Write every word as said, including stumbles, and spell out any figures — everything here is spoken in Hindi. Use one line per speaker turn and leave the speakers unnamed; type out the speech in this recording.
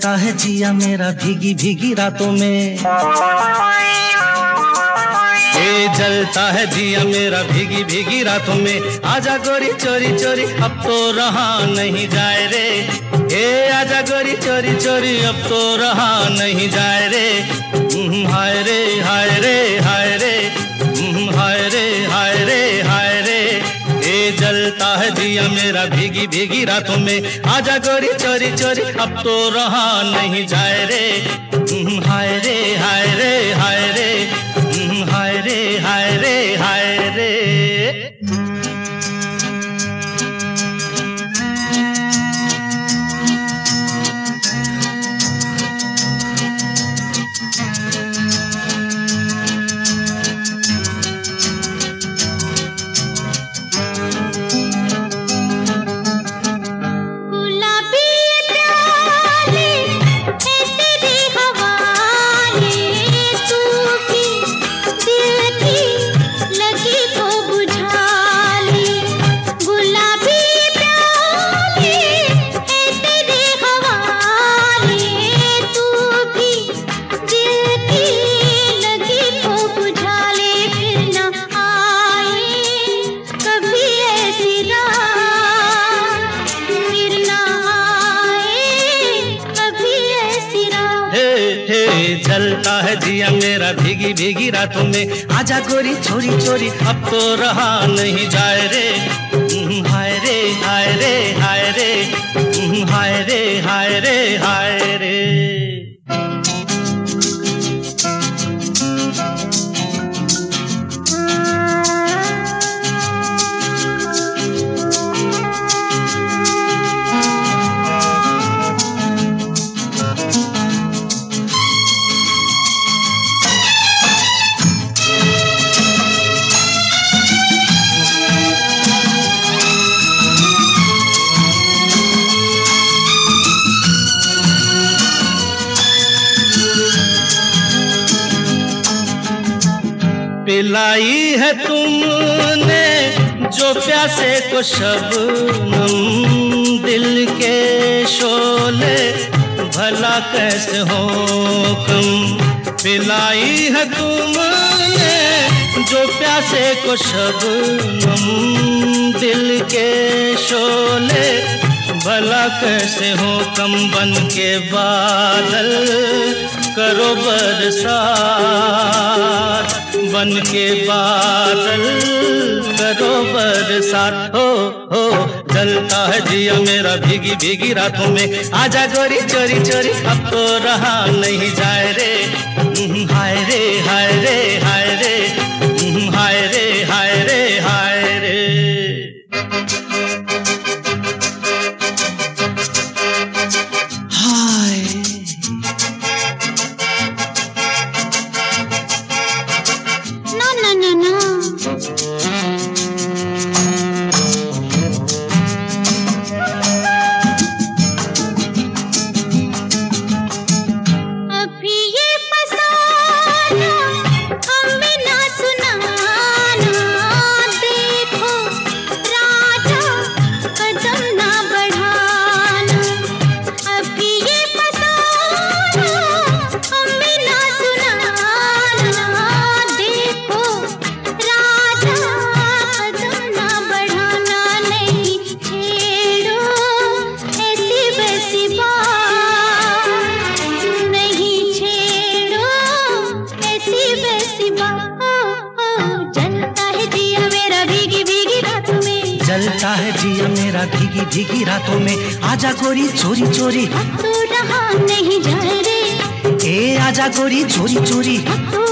जलता है जिया मेरा भीगी भीगी रातों में, ये जलता है जिया मेरा भीगी भीगी रातों में। आजा गोरी चोरी चोरी अब तो रहा नहीं जाए रे, ए आजा गोरी चोरी चोरी अब तो रहा नहीं जाए रे। हाय रे हाय रे हाय रे, हाय रे हाय रे हाय रे, ये जलता है जिया मेरा भीगी भीगी रातों में। आजा गोरी चोरी चोरी अब तो रहा नहीं जाए रे। हाय रे हाय रे हाय रे, हाय रे हाय रे हाय रे। जलता है जिया मेरा भीगी भीगी रातों में। आजा गोरी चोरी चोरी अब तो रहा नहीं जाए रे। हाय रे हाय रे हाय रे, हाय रे हाय रे हाय रे। पिलाई है तुमने जो प्यासे को शबनम, दिल के शोले भला कैसे हो कम। पिलाई है तुमने जो प्यासे को शबनम, दिल के शोले भला कैसे हो कम। बन के बादल करो बरसात, बन के बादल करो बरसात। हो हो जलता है जिया मेरा भीगी भीगी रातों में। आजा गोरी चोरी चोरी अब तो रहा नहीं जाए रे। हाय रे हाय रे हाय रे, हाय रे हाय रे हाय रे। जलता है जिया मेरा भीगी भीगी रातों में। आजा गोरी चोरी चोरी
अब तो रहा नहीं जाए रे,
ए आजा गोरी चोरी चोरी
अब तो